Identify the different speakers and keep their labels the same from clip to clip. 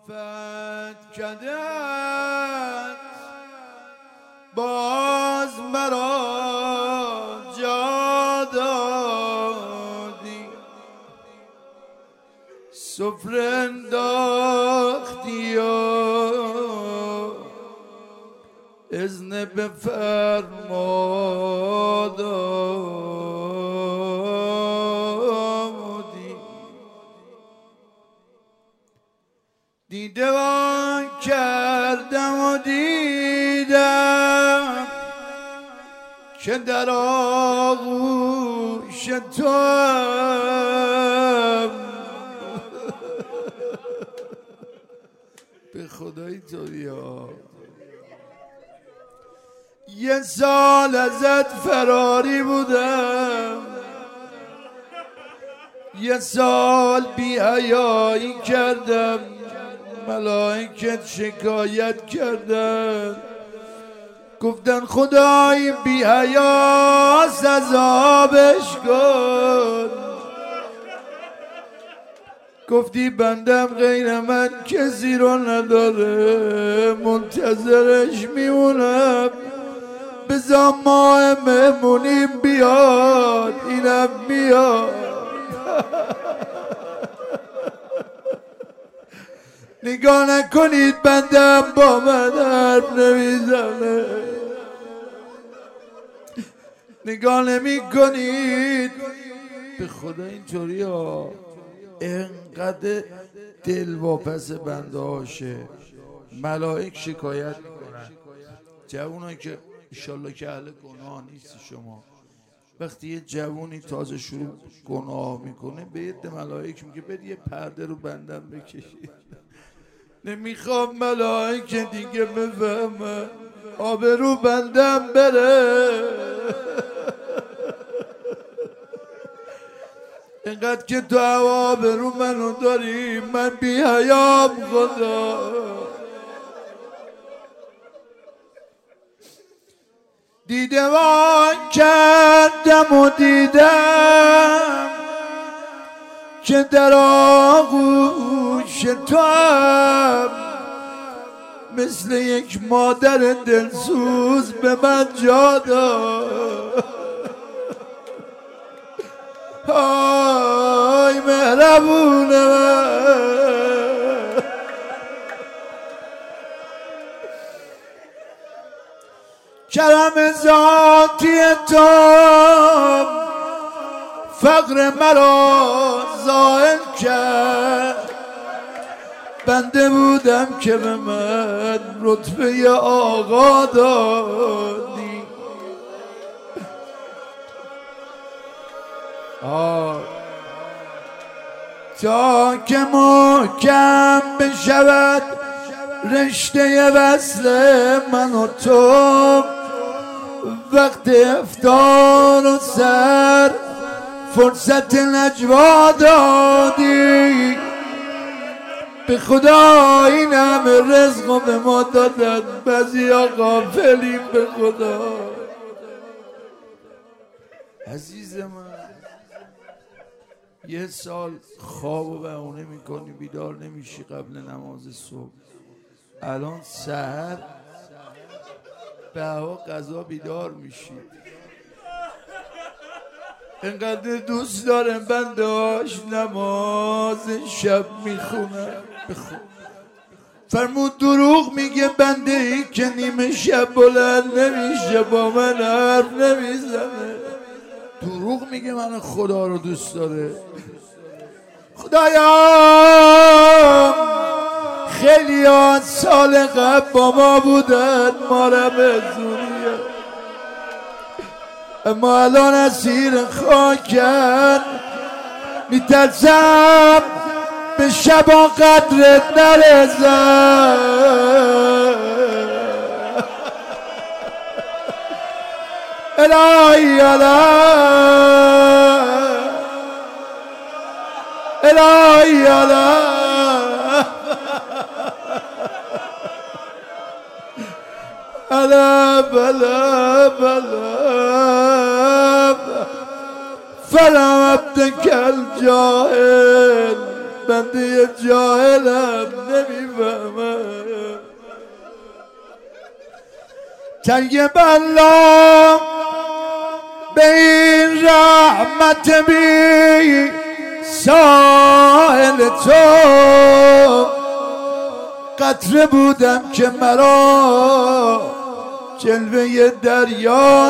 Speaker 1: فتکدت باز مرا جا دادی، سفره انداختی و اذن بفرما دادی. دیده وان کردم و دیدم که در آغوش توام. به خدا اینطوری ها. یه سال ازت فراری بودم، یه سال بی حیایی کردم، ملائکت شکایت کردن، گفتن خدای بی حیاست عذابش کن. گفتی بندم غیر من کسی رو نداره، منتظرش میمونم، بذار ماه مهمونیم بیاد، اینم میاد. نگاه نکنید بندم با من حرف نمیزنه، نگاه نمی کنید. به خدا اینطوری ها. انقدر دل واپس بنده هاشه، ملائک شکایت میکنن. جوونایی که انشالله که اهل گناه نیستی شما، وقتی یه جوونی تازه شروع گناه میکنه به یه ملائک میگه برید یه پرده رو بندم بکشید. نمیخوام ملائک دیگه بفهمن، آبرو بندم بره. اینقدر که تو آبرو منو داری، من بی حیام خدا. دیده وان کردم و دیدم که در آغوش تو هم، مثل یک مادر دلسوز به من جا داد. آی مهربون من، کرم ذاتی تو فقر مرا زائل کرد. بنده بودم که به من رتبه آقا دادی. تا که محکم بشود رشته وصل من و تو، وقت افطار و سر فرصت نجوا دادی. به خدا این همه رزق رو به ما دادن، بعضی ها غافلیم. به خدا عزیز من، یه سال خواب و بهونه میکنی بیدار نمیشی قبل نماز صبح، الان سحر به هوا قضا بیدار میشی. اینقدر دوست دارم بنداش نماز شب میخونم. فرمود دروغ میگه بنده ای که نیمه شب بلند نمیشه، با من حرف نمیزنه. دروغ میگه من خدا رو دوست داره. خدایا خیلی ها سال قبل با ما بودن، ما را به زوریه، اما الان اسیر خاکن. میترسم به شبا قدرت نرسم. الهی الهی الهی فلا عبدك الجاهل بنده جاهلم نمیفهمم. تنگ بلا به این رحمت بی ساحل تو قطره بودم که مرا جلوه دریا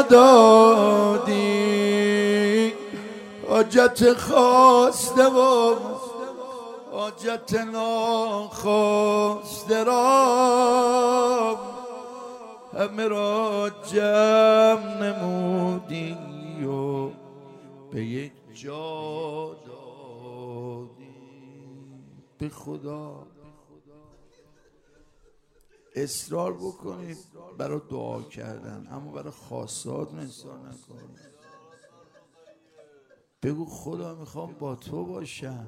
Speaker 1: دادی. حاجت خواسته و حاجت ناخواسته را همه را جمع نمودی و به یک جا دادی. به خدا اصرار بکنید برای دعا کردن، اما برای خواستهاتون اصرار نکنید. بگو خدا میخوام با تو باشم.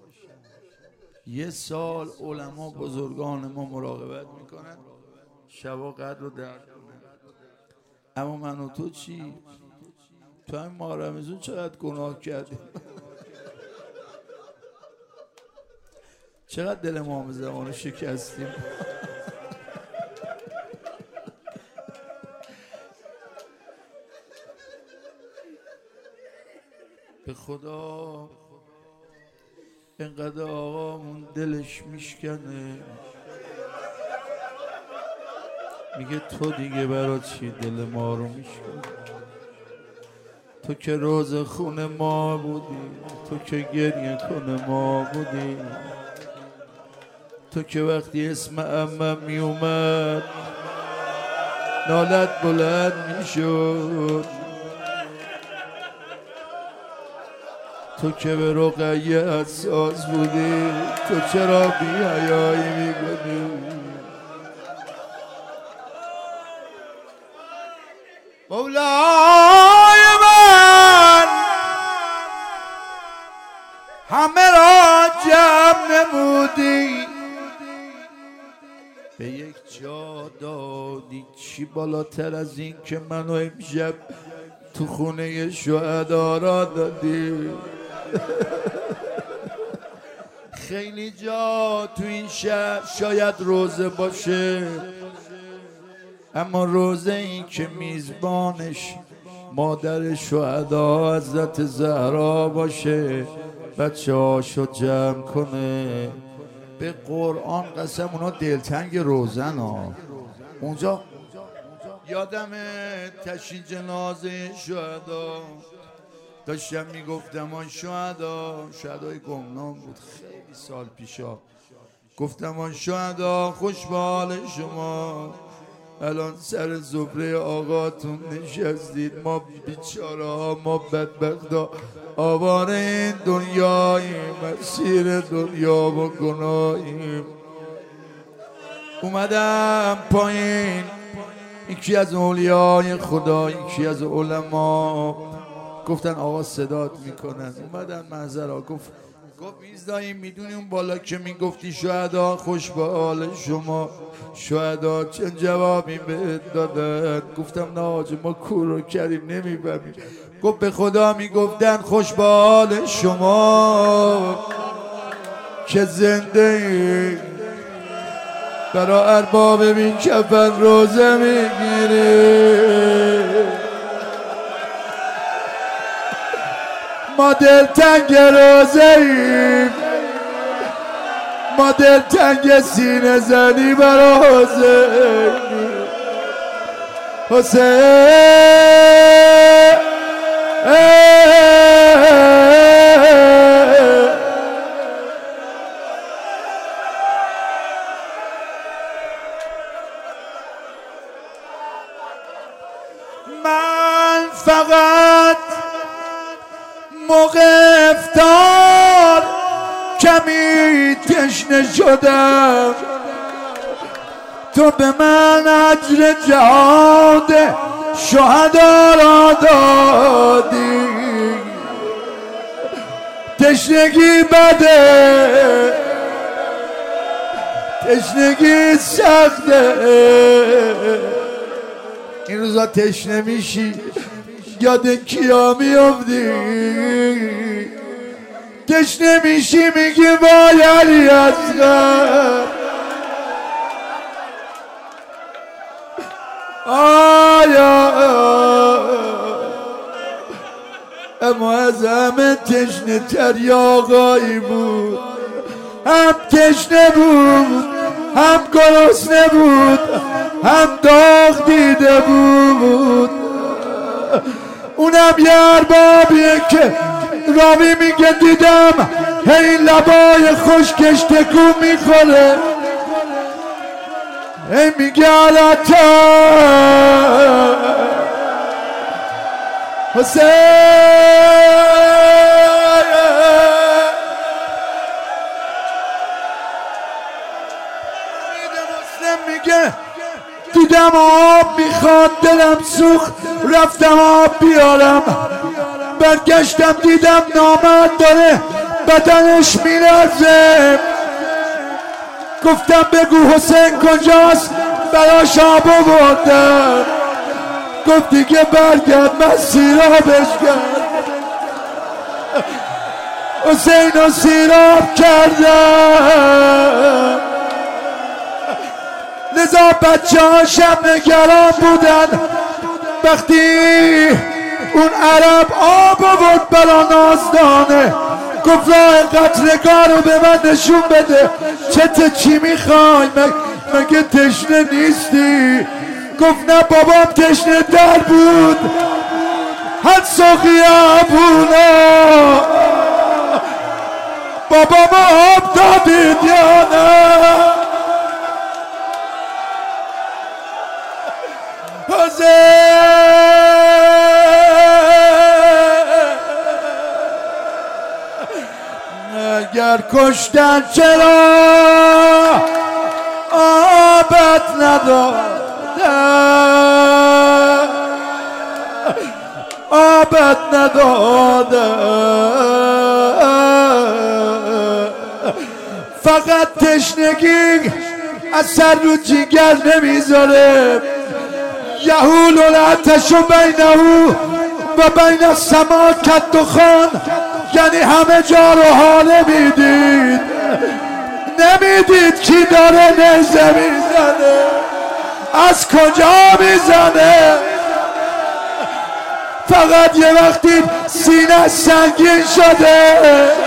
Speaker 1: یه سال علما بزرگان ما مراقبت میکنن، شبا قدر رو درک کنن، اما من و تو چی؟ تو همین ماه رمضان چقدر گناه کردیم. چقدر دل امام زمان شکستیم. به خدا اینقدر آقامون دلش میشکنه، میگه تو دیگه برای چی دل ما رو میشکنی؟ تو که روز خون ما بودی، تو که گریه کن ما بودی، تو که وقتی اسم عمم میومد نالت بلند میشد، تو که به رقیه حساس بودی، تو چرا بی حیایی میکنی؟ مولای من همه را جمع نمودی، به یک جا دادی. چی بالاتر از این که منو امشب تو خونه شهدا را دادی؟ خیلی جا تو این شهر شاید روزه باشه، اما روزه این که میزبانش مادر شهدا حضرت زهرا باشه، بچه هاشو جمع کنه. به قرآن قسم اونا دلتنگ روزن ها. اونجا یادم تشییع جنازه شهدا داشتم میگفتم آن شهدای گمنام بود خیلی سال پیشا، گفتم آن شهدا خوش به حال شما، الان سر زبره آقاتون نشستید، ما بیچاره ها، ما بدبخت ها آواره این دنیاییم، مسیر دنیا و گناهیم. اومدم پایین، یکی از اولیای خدا، یکی از علما گفتن آقا صدات میکنن. اومدن محضرها گفت میزداییم، میدونی اون بالا که میگفتی شهدا خوش به حال شما، شهدا چه جوابی بهت دادن؟ گفتم نه حاجی ما کور رو کردیم نمیبریم. گفت به خدا میگفتن خوش به حال شما که زنده ای، برا ارباب بین کفن روزه میگیری. ما دلتنگ روزه ایم، ما دلتنگ سینه زنی برا حسین. من فقط موقع افطار کمی تشنه شدم، تو به من اجر جهاد شهدا را دادی. تشنگی بده، تشنگی سخته، این روزا تشنه میشی یاد کیا میافتی؟ تشنه میشی میگی وای علی اصغر آیا اما از همه تشنه تر آقایی بود، هم تشنه بود هم گرسنه بود هم داغ دیده بود. اونم یه اربابیه که راوی میگه دیدم هی لبای خشکش تکون میخوره، هی میگه علتا حسین. میگه دیدم آب میخواد دلم سوخت رفتم آب بیارم، برگشتم دیدم نامرد داره بدنش میلرزه، گفتم بگو حسین کجاست براش آب آوردم، گفت دیگه برگرد من سیرابش کرد، حسین رو سیراب کردم. لذا بچه ها شب نگران بودن وقتی اون عرب آب آورد برا نازدانه، گفت راه قتلگاه رو به من نشون بده، چته چی میخوای مگه تشنه نیستی؟ گفت نه بابام تشنه در بود، حد ساقی ابونا بابام آب دادید یا نه؟ اگر کشتن چرا آبت ندادن، آبت ندادن، فقط تشنگی اثر رو جیگر نمیذاره. یهول العطش بینه و بین السما کالدخان، یعنی همه جا رو حاله میدید، نمیدید کی داره نیزه میزنه، از کجا میزنه، فقط یه وقتی سینه سنگین شده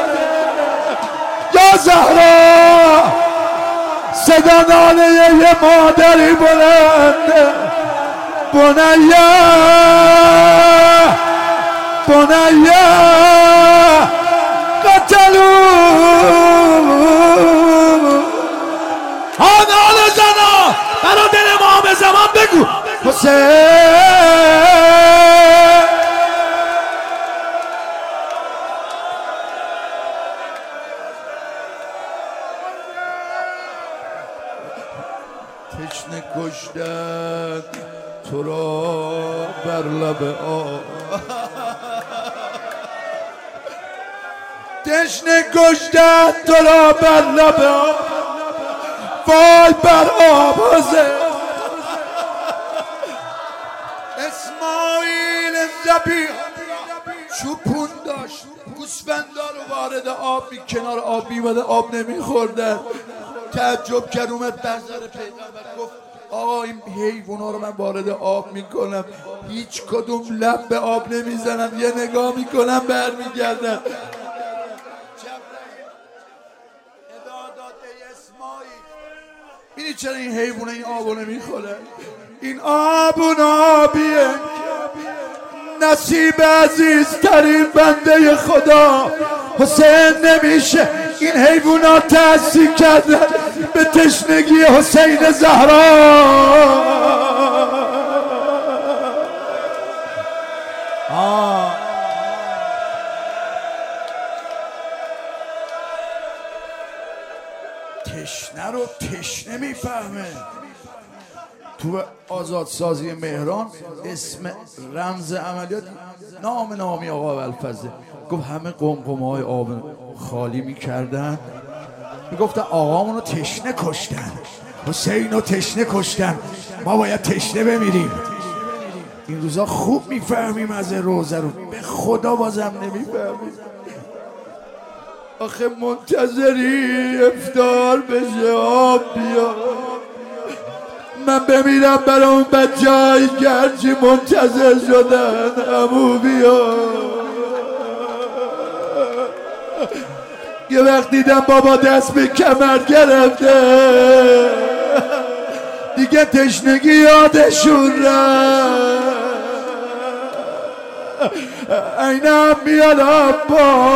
Speaker 1: یا زهرا صدا ناله یه مادری بلنده، بنیه بنیه قتلو آنال زنا برا دل امام زمان بگو حسین. تشنه کشتن تو را بر لب آب، تشنه کشتن تو را بر لب آب، وای بر آب حسین. اسماعیل ذبیح چوپون داشت، گوسفندا رو وارد آب کنار آب می‌بردن، آب نمی‌خوردن. تعجب کرد، اومد بنظر پیغمبر گفت آقا این حیوونا رو من وارد آب میکنم هیچ کدوم لب به آب نمیزنن، یه نگاه میکنم برمیگردن. بینی چرا این حیوونا این آبو نمیخورن؟ این آبون آبیه، نصیب عزیزترین بنده خدا حسین نمیشه. این حیوانات تأثیر کردن به تشنگی حسین زهرا. تشنه رو تشنه میفهمه. تو آزادسازی مهران اسم رمز عملیات نامی آقا ابوالفضل گفت همه قمقمه‌های آب خالی میکردن، میگفتن آقامون رو تشنه کشتن، حسین رو تشنه کشتن، ما باید تشنه بمیریم. این روزا خوب میفهمیم از روزه رو، به خدا بازم نمیفهمیم. آخه منتظری افطار بشه آب بیا، من بمیرم برای اون بچه‌های گرچی منتظر شدن عمو بیا. یه وقت دیدم بابا دست به کمر گرفته دیگه تشنگی یادشون رفت. اینم میاد آبا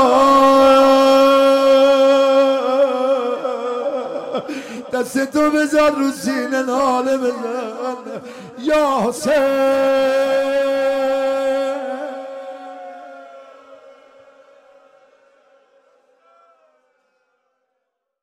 Speaker 1: دستتو بذار رو سینه ناله بزن یا حسین.